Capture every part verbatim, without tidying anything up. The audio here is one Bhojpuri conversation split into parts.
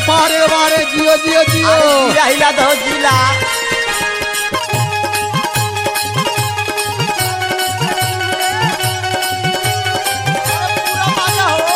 पारे बारे जियो जियो जियो जिला हिला दो जिला पूरा मजा हो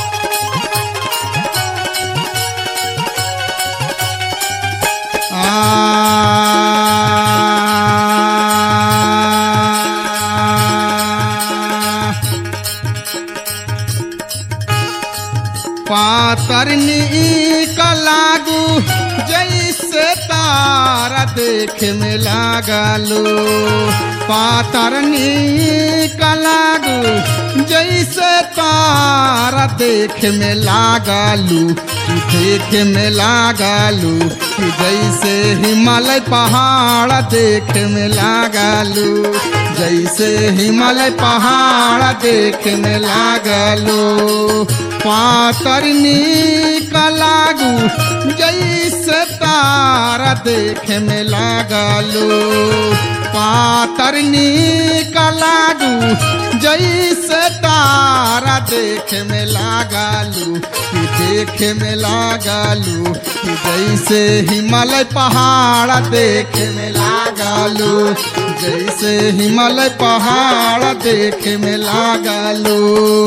पातरनी का लागू जैसे तारा देख में लागलो पातरनी का लागू जैसे तारा देख में लागलू कि देख में लागलू कि जैसे हिमालय पहाड़ देख में लागलू जैसे हिमालय पहाड़ देख में लागलो पातरनी का लागू जैसे तारा देख में लागलो पातरनी का लागू जैसे तारा देख में लागलू कि देख में लागलू कि जैसे हिमालय पहाड़ देख में लागलू जैसे हिमालय पहाड़ देख में लागलू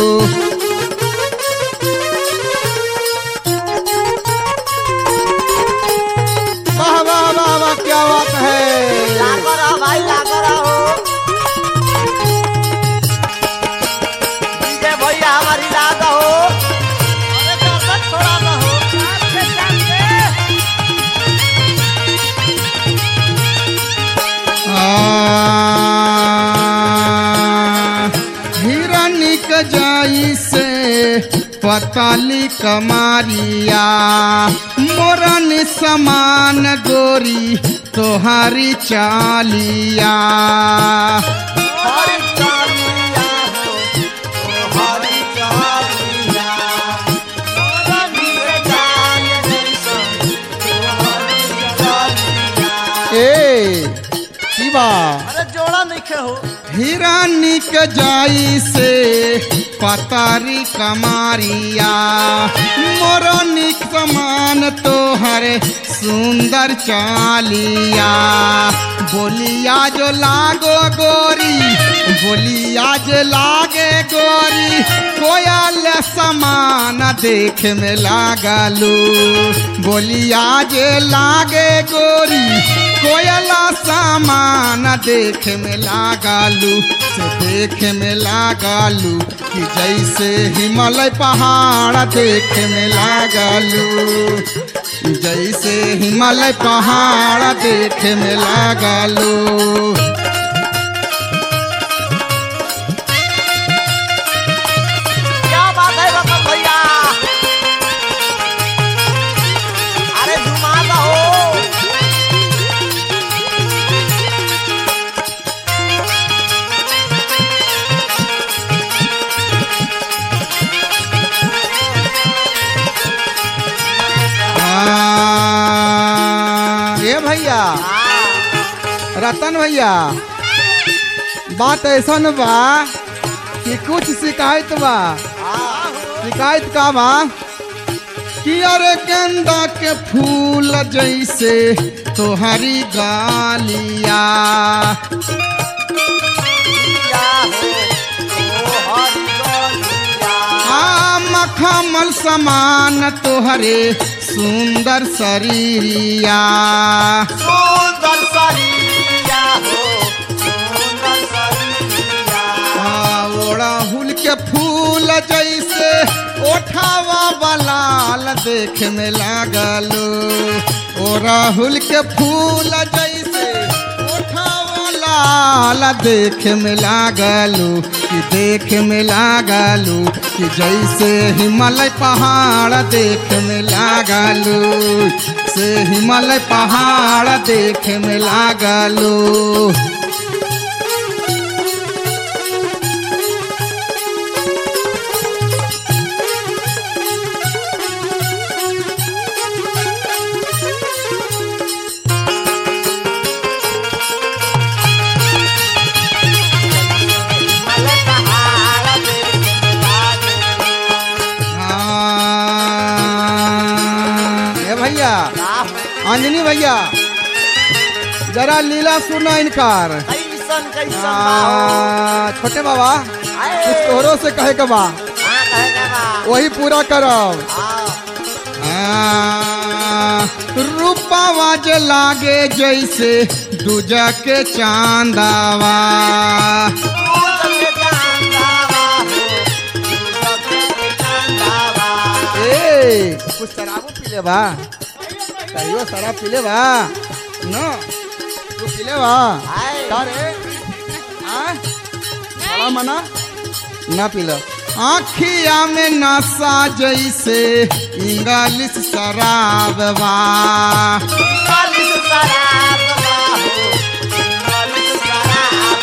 क्या बात है लागो रहो भाई लागो रहो डीजे भैया हमारी लाद हो अरे दर्शक थोड़ा ना हो अच्छे जाके हिरनिक जाई से पताली कमारिया मोरन समान गोरी तोहारी चालिया हरी चालिया हो हरी चालिया मोरा नीरे जान जैसन हरी चालिया ए शिवा अरे जोड़ा नहीं हो हिरनिक जाई से पतारी कमारिया मोरनिक समान तोहरे सुंदर चालिया बोलिया जो लागो गोरी बोलिया जो लागे गोरी कोयल समान देख में लागलू बोलिया जे लागे गोरी कोयला सामान देख में लागलू से देख में लागलू कि जैसे हिमालय पहाड़ देख में लागलू जैसे हिमालय पहाड़ देख में लागलू क्या बात है रतन भैया अरे धुमाता हो ये भैया रतन भैया बात ऐसा न बा कि कुछ शिकायत बा शिकायत का बा कि अरे गेंदा के फूल जैसे तोहरी गालिया मखमल समान तोहरे सुंदर शरीरिया सुंदर शरीरिया हो सुंदर शरीरिया ओड़हुल के फूल जैसे ओठावा बलाल देख में लागलो ओड़हुल के फूल जैसे ओठावा लाल देख में लागलो कि देख में लागलू कि जैसे हिमालय पहाड़ देख में लागलू से हिमालय पहाड़ देख में लागलू अंजनी भैया जरा लीला सुना इनकार। कैसन कैसन बा हो। आ, छोटे बाबा आए। कुछ तोहरों से कहे के बा हाँ कहे के बा। वही पूरा करब। हाँ। आ, रूपावा जे लागे जैसे दूजा के चांदावा। ए कुछ शराबो पीले बा कहियो शराब पीले बा न तू पीले बा का रे आ बड़ा मना ना पीला। आँखिया में नशा जैसे इंग्लिश शराब बा। इंग्लिश शराब बा हो। इंग्लिश शराब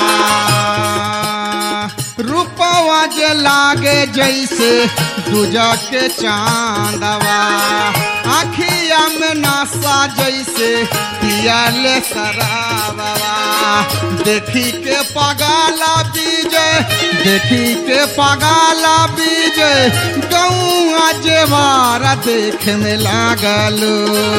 बा। रूपवा जे लागे जैसे दूजा के चांदवा। आँखिया में नशा जैसे पियाले शराबवा। देखी के पगाला बीजे देखी के पगाला बीजे गौआ जेवारा देख में लागलो।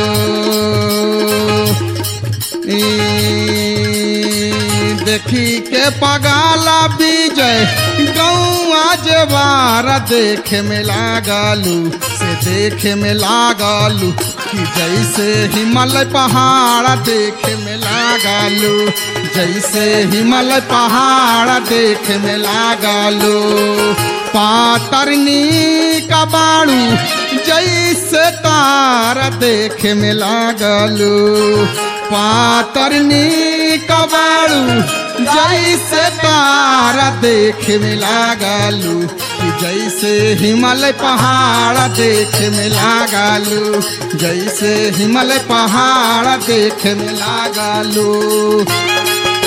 देखी के पगाला बीजय गौआ जेवारा देख में लागलू से देख में लागलू कि जैसे हिमालय पहाड़ देख में लागलू जैसे हिमालय पहाड़ देख में लागलू। पातरनी का बाड़ू जैसे तारा देख में लागलू। पातरनी का बाड़ू जैसे तारा देख में लागलू कि जैसे हिमालय पहाड़ देख में लागलू जैसे हिमालय पहाड़ देख में लागलू।